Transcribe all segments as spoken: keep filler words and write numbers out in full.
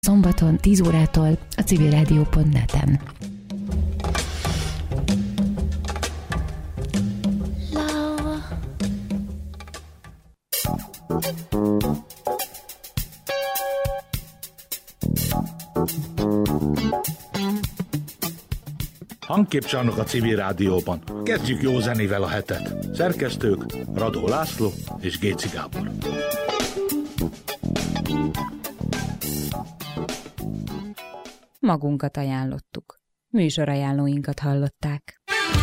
Szombaton tíz órától a civilrádió pont net-en. Hangképcsarnok a Civil Rádióban. Kezdjük jó zenével a hetet. Szerkesztők Radó László és Géci Gábor. Magunkat ajánlottuk. Műsorajánlóinkat hallották.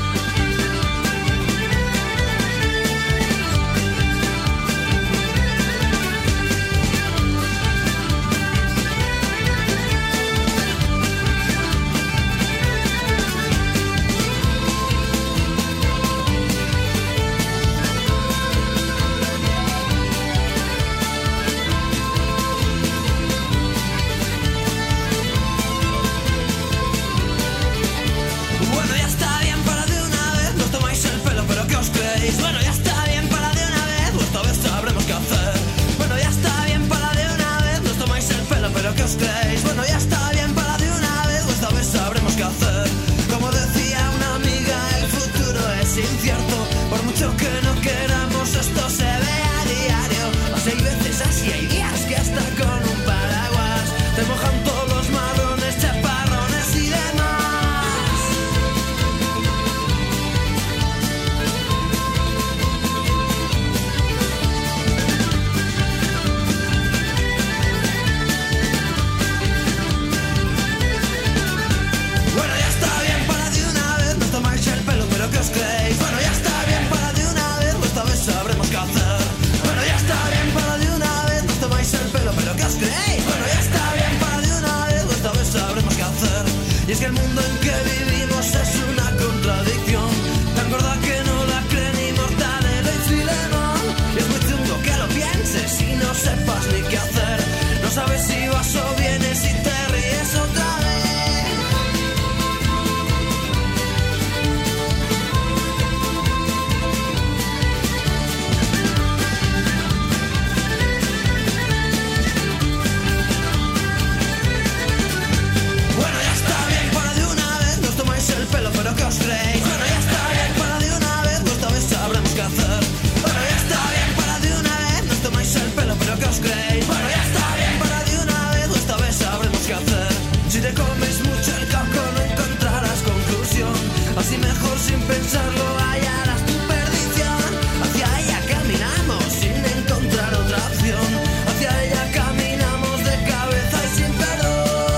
Bueno, ya está bien, para de una vez, o esta vez sabremos qué hacer. Como decía una amiga, el futuro es incierto. Por mucho que no queramos, esto se ve a diario. Así hay veces, así hay días que hasta con un paraguas te mojan todos los marrones, chaparrones y demás. ¿Qué os creéis? Bueno, ya está bien, para de una vez, o esta vez sabremos qué hacer. Bueno, ya está bien, para de una vez, nos tomáis el pelo, pero ¿qué os creéis? Bueno, ya está bien, para de una vez, o esta vez sabremos qué hacer. Y es que el mundo en que vivimos es una contradicción, tan gorda que no la cree ni Mortadelo y Filemón. Y es muy chungo que lo pienses y no sepas ni qué hacer. No sabes si vas o vienes y te ríes otra vez. ¿Qué os creéis? Bueno, ya está bien, para de una vez, o esta vez sabremos qué hacer. Bueno, ya está bien, para de una vez, nos tomáis el pelo, pero ¿qué os creéis? Bueno, ya está bien, para de una vez, o esta vez sabremos qué hacer. Si te comes mucho el cauco no encontrarás conclusión, así mejor sin pensarlo hallarás tu perdición. Hacia ella caminamos sin encontrar otra opción, hacia ella caminamos de cabeza y sin perdón.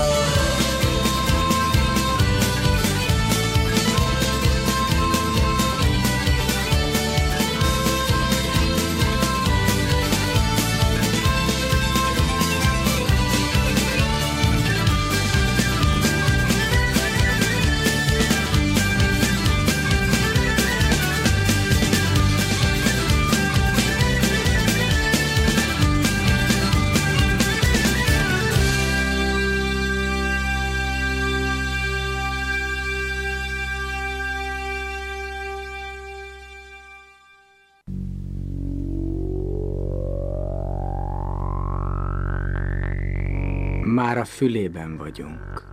Már a fülében vagyunk.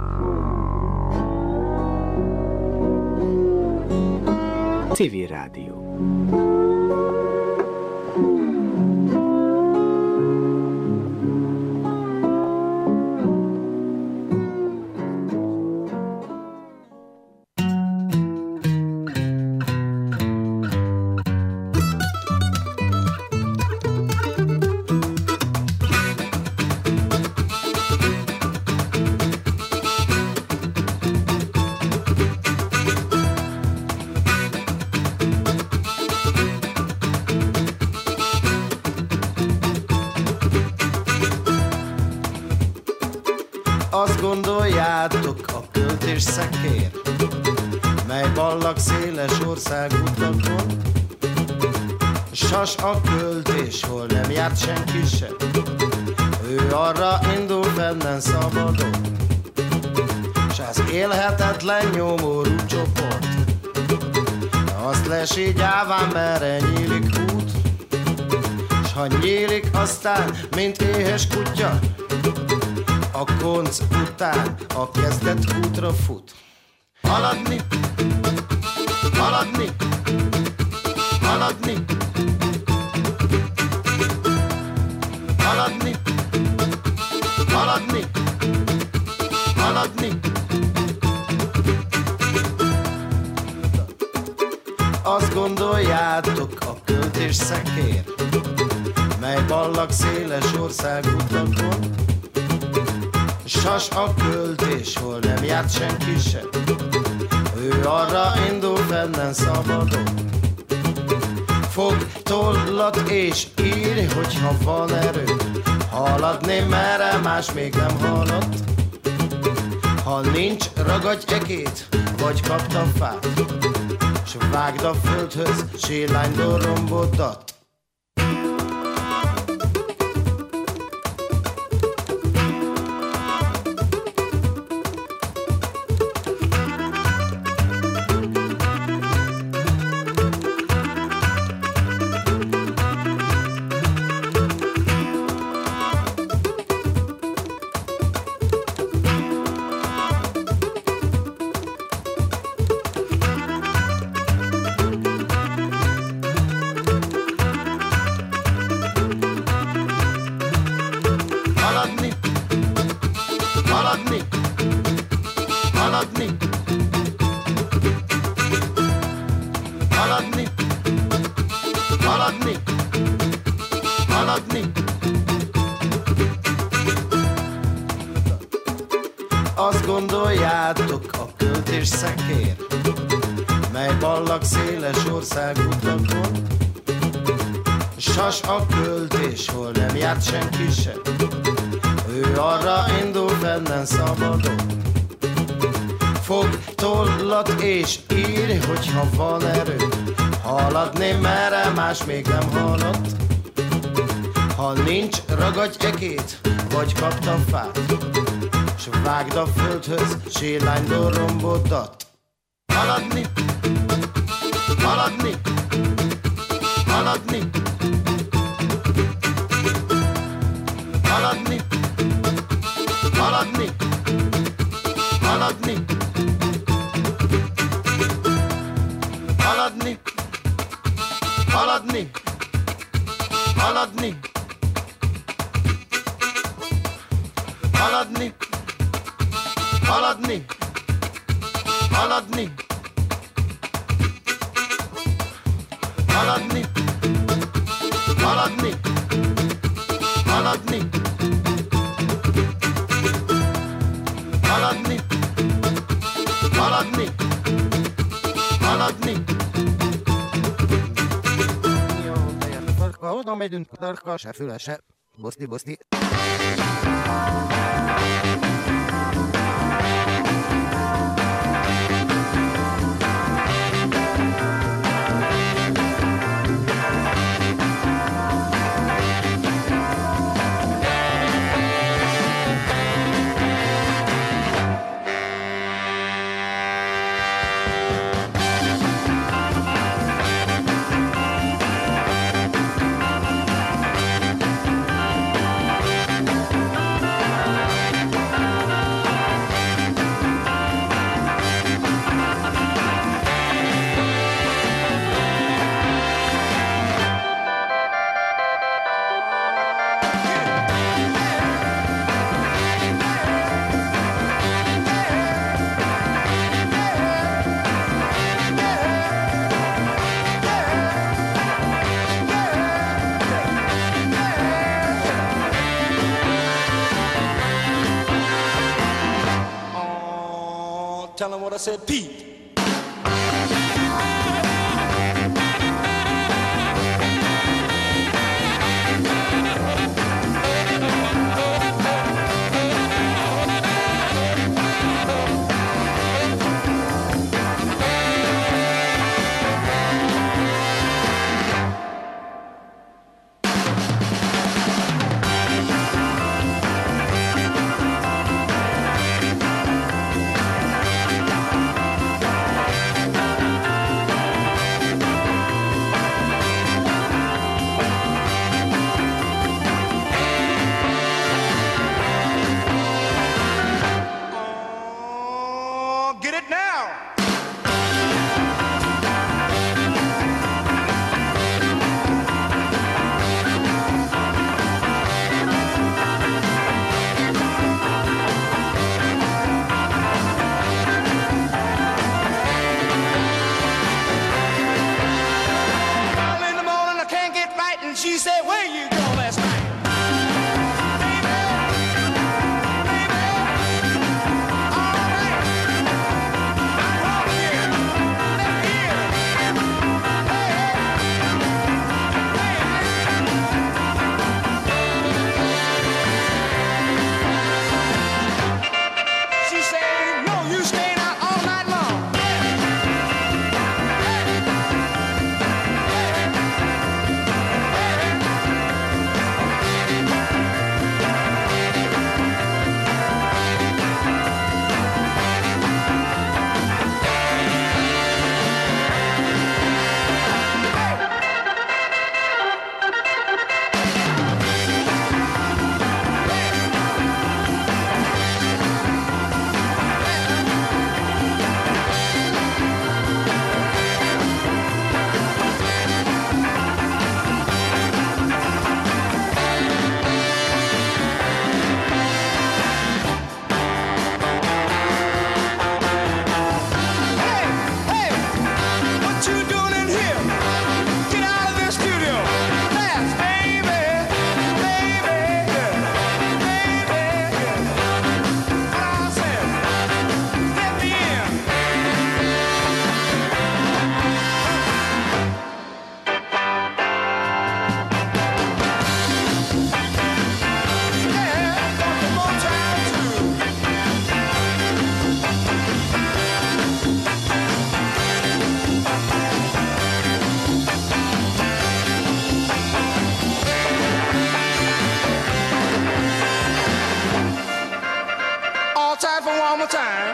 Civil Rádió. Azt gondoljátok, a költés szekér, mely ballag széles országutakon, sas a költés, hol nem járt senki se, ő arra indul fennen szabadon, s az élhetetlen nyomorú csoport, azt lesi gyáván, merre nyílik út, s ha nyílik aztán, mint éhes kutya, a konc után a kezdet útra fut. Haladni, haladni, haladni, haladni, haladni, haladni. Azt gondoljátok, a költés szekér, mely ballag széles országutakon. Sas a költés, hol nem járt senki se, ő arra indul fennen szabadon. Fog tollat és írj, hogyha van erő, haladni merre más még nem halott. Ha nincs, ragadj ekét, vagy kapd a fát, s vágd a földhöz sírlány dorombodat. Azt gondoljátok, a költés szekér, mely ballag széles országutakon. Sas a költés, hol nem járt senki se, ő arra indul fennen szabadon. Fog tollat és írj, hogyha van erő, haladni merre más még nem halott. Ha nincs, ragadj ekét, vagy kapd a fát, s vágd a földhöz sírlány dorombodat. Haladni, haladni, haladni, haladni, haladni, haladni, haladni, haladni, haladni, haladni, haladni, haladni, haladni, haladni, haladni, haladni, haladni, haladni. Jó, de oda megyünk, tarka, se füle, se, boszti, boszti. Tell them what I said, Pete. She said, where you go last night? Time for one more time.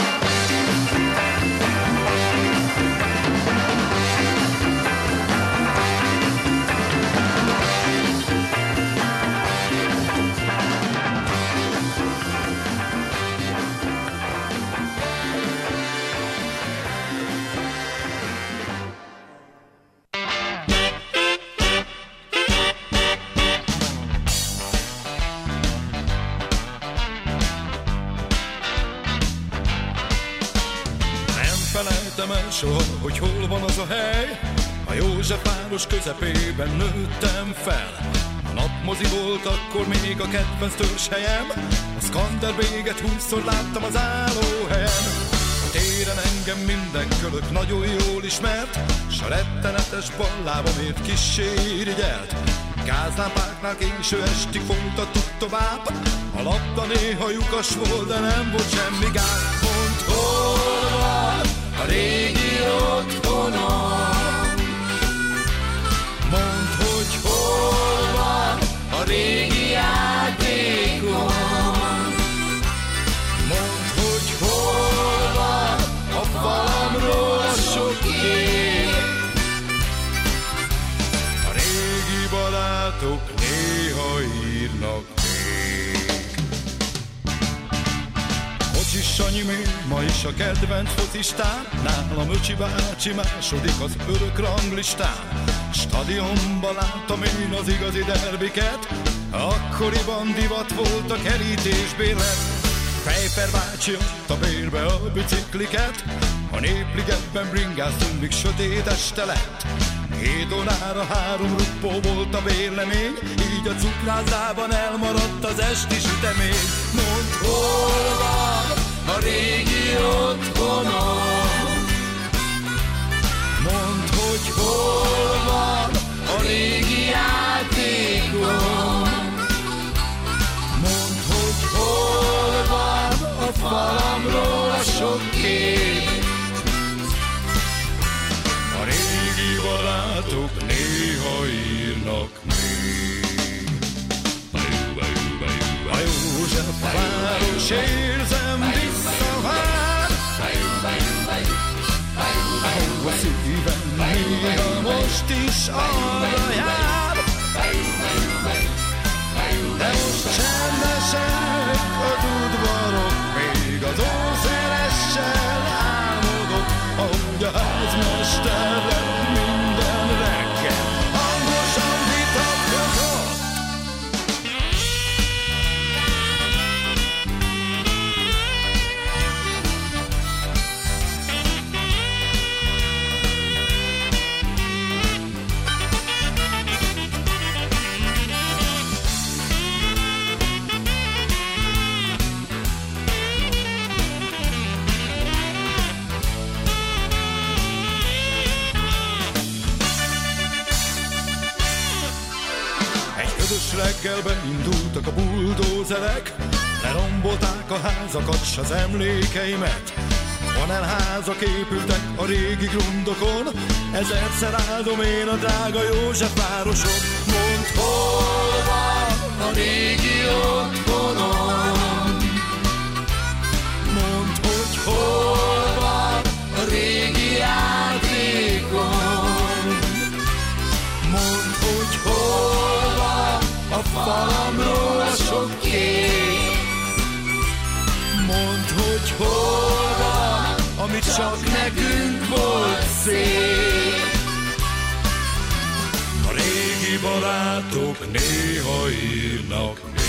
Felejtem el soha, hogy hol van az a hely. A Józsefváros közepében nőttem fel. A napmozi volt akkor még a kedvenc törzshelyem. A Skanderbéget húszszor láttam az állóhelyen. A téren engem minden kölök nagyon jól ismert, s a rettenetes ballábamért kissé irigyelt. Gázlámpáknál késő estig folytattuk tovább. A labda néha lyukas volt, de nem volt semmi gáz. Mondd, hol van a régi otthonom? Mondd, hogy hol van a régi játékom? Mondd, hogy hol van a falamról a sok kép? A régi barátok néha írnak még. Kocsis Sanyi még ma is a kedvenc focistán, nálam Öcsi bácsi második az örök ranglistán. Stadionban láttam én az igazi derbiket, akkoriban divat volt a kerítésbérlet. Fejper bácsi adta bérbe a bicikliket, a Népligetben bringáztunk, míg sötét este lett. Hét órára három ruppó volt a bérlemény, így a cukrászában elmaradt az esti sütemény. Mondd, hol van a régi otthonom? Mondd, hogy hol van a régi játékom? Mondd, hogy hol van a falamról a sok kép? A régi barátok néha írnak még. A Józsefváros érzem visszavár, ahol a szívem néha most is arra jár. De most csendesek az udvarok, még az ószeressel áll. Reggelbe indultak a buldózerek, lerombolták a házakat s az emlékeimet. Panelházak épültek a régi grundokon, ezerszer áldom én a drága József városon. Mondd, hol van a régi otthonom? Mondd, hogy hol van a régi játékom? Mondd, hogy hol van a falamról a sok kép? Mondd, hogy hol van, ami csak nekünk volt szép. A régi barátok néha írnak még.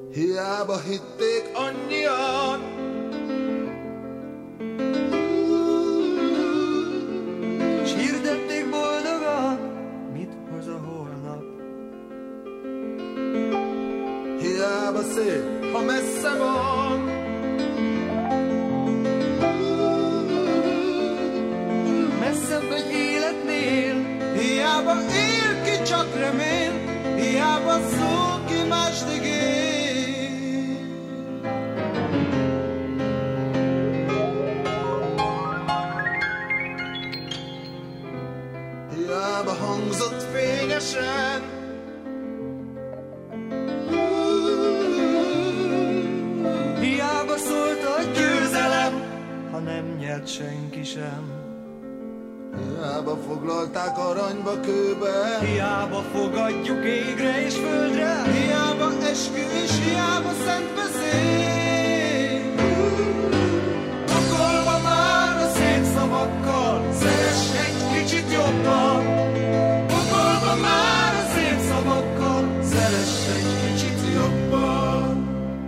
hiába hitték annyian. S hirdették boldogan, mit hoz a holnap. Hiába szép, ha messze van. Messzebb egy életnél, Hiába él ki, csak remél, hiába szól ki, mást ígér. Hiába hangzott fényesen, hiába szólt a győzelem, ha nem nyert senki sem. hiába foglalták aranyba, kőbe, Hiába fogadjuk égre és földre, hiába eskü és hiába szent beszéd. Okolva már a szép szavakkal, szeress egy kicsit jobban. Okolva már a szép szavakkal, szeress egy kicsit jobban.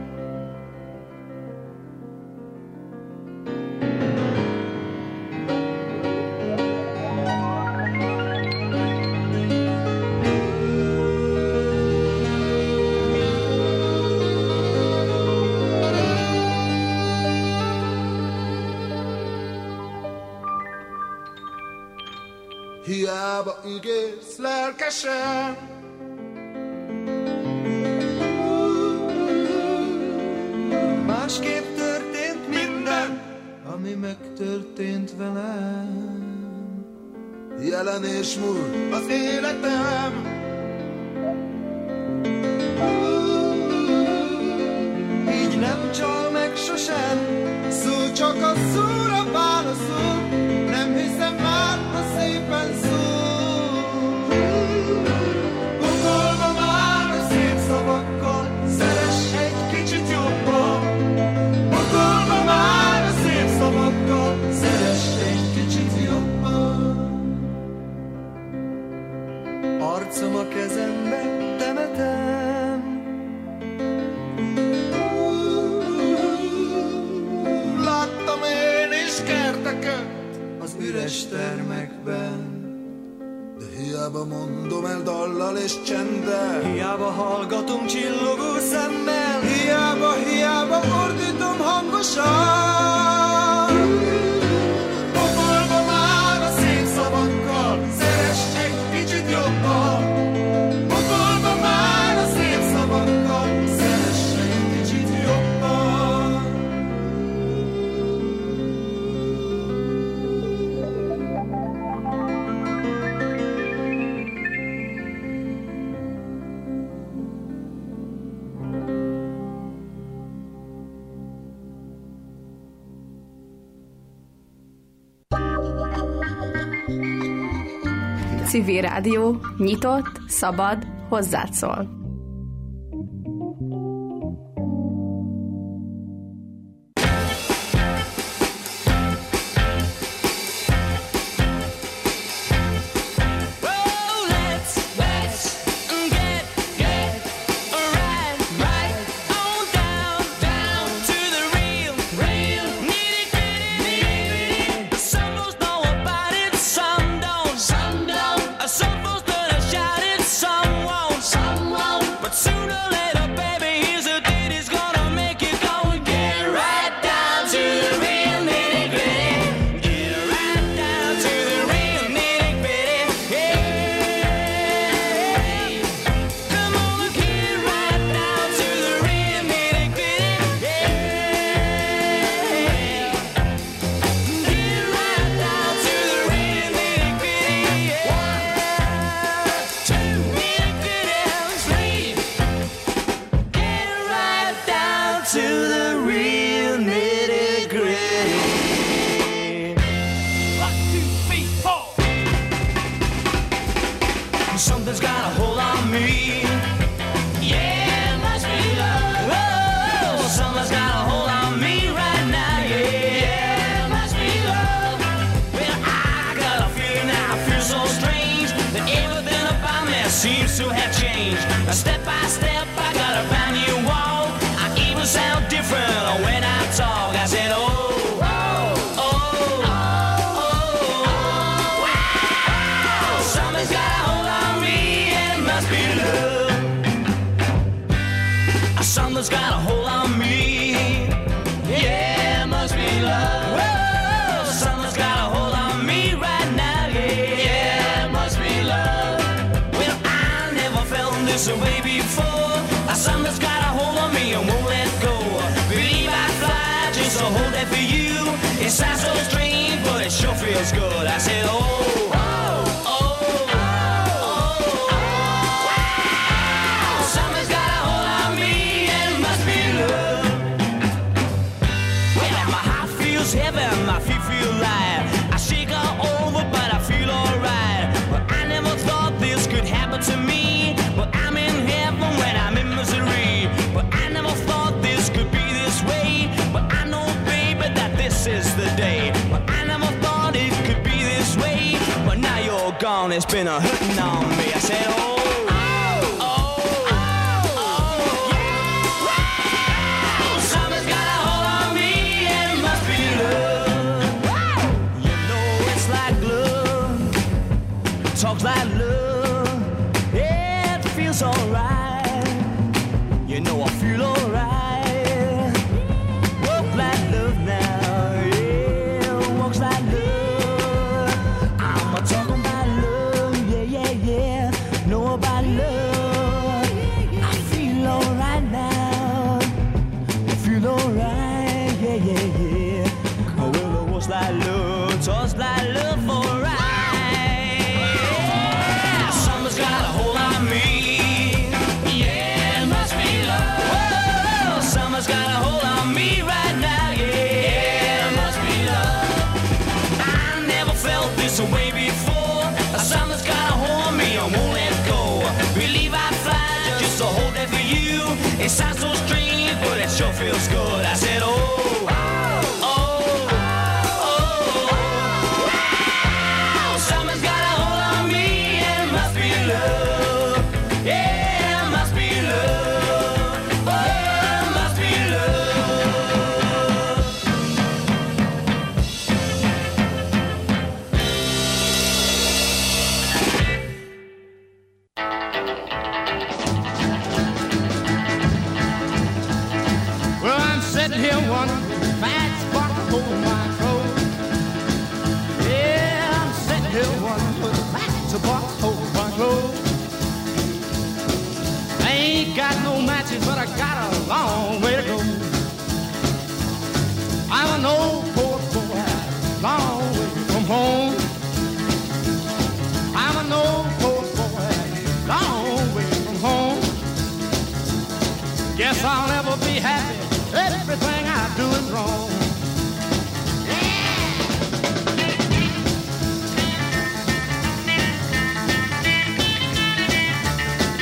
Hiába ígérsz lelkesen, Másképp történt minden, ami megtörtént velem. Jelen és múlt az életem, így nem csal meg sosem. szó csak a szóra válaszol, nem hiszem már, ha szépen szól. Okolva már a szép szavakkal, szeress egy kicsit jobban. Okolva már a szép szavakkal, szeress egy kicsit jobban. Arcom a kezembe temetem, Láttam én is kerteket az üres termekben. de hiába mondom el dallal és csenddel. Hiába hallgatom csillogó szemmel, Hiába, hiába ordítom hangosan. okolva már a szép szavakkal, szeress egy kicsit jobban. Okolva már a szép szavakkal, szeress egy kicsit jobban. Civil Rádió, nyitott, szabad, hozzád szól. Something's got a hold on me. Yeah, it must be love. Oh, something's got a hold on me right now. Yeah, yeah, it must be love. Well, I got a feeling now, I feel so strange that everything about me seems to have changed. Step by step, I got a brand new walk. be love. Something's got a hold on me. Yeah, it must be love. Whoa, something's got a hold on me right now. Yeah, yeah, it must be love. Well, I never felt this way before. Something's got a hold on me and won't let go. Believe I fly just to hold it for you. It sounds so strange, but it sure feels good. I said, oh, oh, oh. Heaven, my feet feel light. I shake all over, but I feel alright. But I never thought this could happen to me. But I'm in heaven when I'm in misery. But I never thought this could be this way. But I know, baby, that this is the day. But I never thought it could be this way. But now you're gone, it's been a hurting on me. I said, oh. Talks like love, it feels alright. You know I feel alright. Walk like love now, yeah. Walks like love. I'm a talking about love, yeah, yeah, yeah. Know about love. I feel alright now. I feel alright, yeah, yeah, yeah. Oh, well, it walks like love, talks like love, alright. Got a hold on me. Yeah, it must be love. Whoa, summer's got a hold on me right now. Yeah, it must be love. I never felt this way before. Summer's got a hold on me, I won't let go. Believe I fly just to hold it for you. It sounds so strange, but it sure feels good. I said, oh, oh, oh, oh, oh. Summer's got a hold on me, and it must be love. Yeah, it must be love. Oh, it must be Well, I'm sitting here wondering, fat spot on my clothes. Yeah, I'm sitting here wondering, with a fat spot on my clothes. I ain't got no matches, but I got a long way to go. I'm an old poor boy, long way from home. I'm an old poor boy, long way from home. Guess I'll never be happy. Everything I do is wrong.